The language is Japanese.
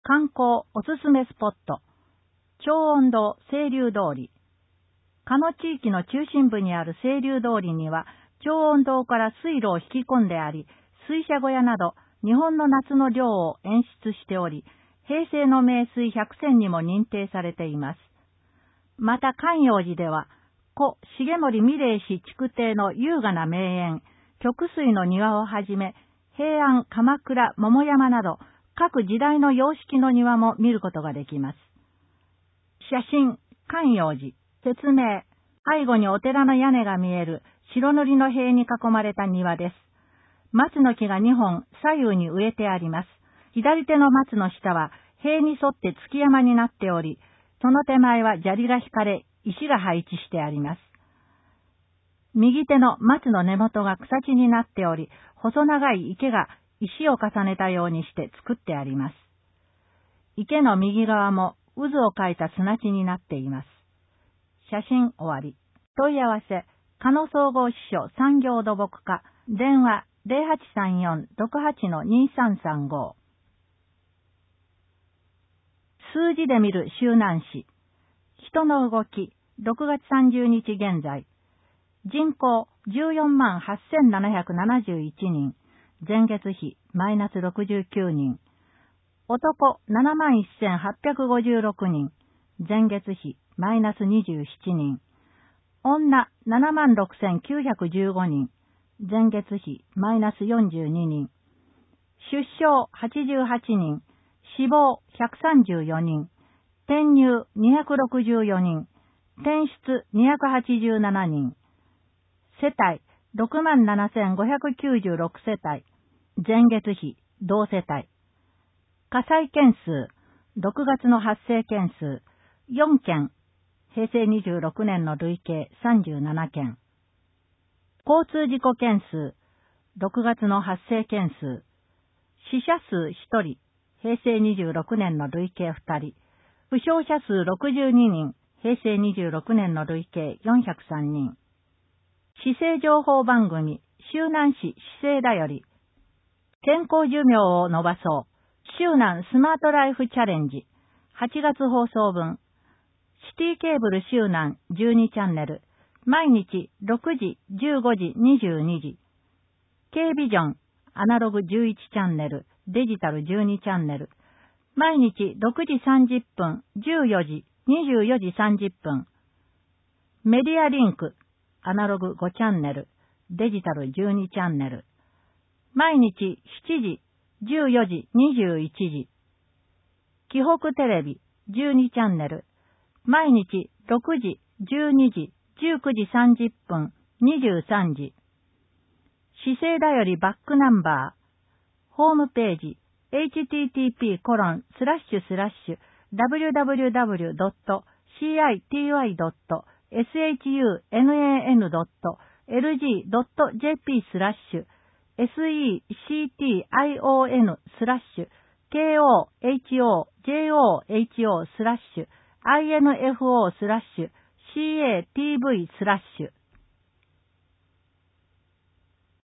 観光おすすめスポット、長音堂清流通り。加野地域の中心部にある清流通りには、長音堂から水路を引き込んであり、水車小屋など日本の夏の涼を演出しており、平成の名水百選にも認定されています。また寛陽寺では、故重森美齢氏築堤の優雅な名園、曲水の庭をはじめ、平安、鎌倉、桃山など、各時代の様式の庭も見ることができます。写真、寛陽寺、説明、背後にお寺の屋根が見える白塗りの塀に囲まれた庭です。松の木が2本左右に植えてあります。左手の松の下は塀に沿って築山になっており、その手前は砂利が引かれ、石が配置してあります。右手の松の根元が草地になっており、細長い池が石を重ねたようにして作ってあります。池の右側も渦を描いた砂地になっています。写真終わり。問い合わせ、加野総合支所産業土木課、電話 0834-68-2335。数字で見る周南市。人の動き、6月30日現在。人口148,771人。前月比マイナス69人。男71,856人。前月比マイナス27人。女76,915人。前月比マイナス42人。出生88人。死亡134人。転入264人。転出287人。世帯67,596世帯。前月比同世帯。火災件数、6月の発生件数、4件。平成26年の累計37件。交通事故件数、6月の発生件数。死者数1人。平成26年の累計2人。負傷者数62人。平成26年の累計403人。市政情報番組、周南市市政だより。健康寿命を伸ばそう。周南スマートライフチャレンジ。8月放送分。シティケーブル周南12チャンネル。毎日6時、15時、22時。Kビジョンアナログ11チャンネル。デジタル12チャンネル。毎日6時30分、14時、24時30分。メディアリンクアナログ5チャンネル。デジタル12チャンネル。毎日7時、14時、21時。紀北テレビ12チャンネル。毎日6時、12時、19時30分、23時。市政だよりバックナンバー。ホームページ http://www.cition.org/kohojoho/info/catv/.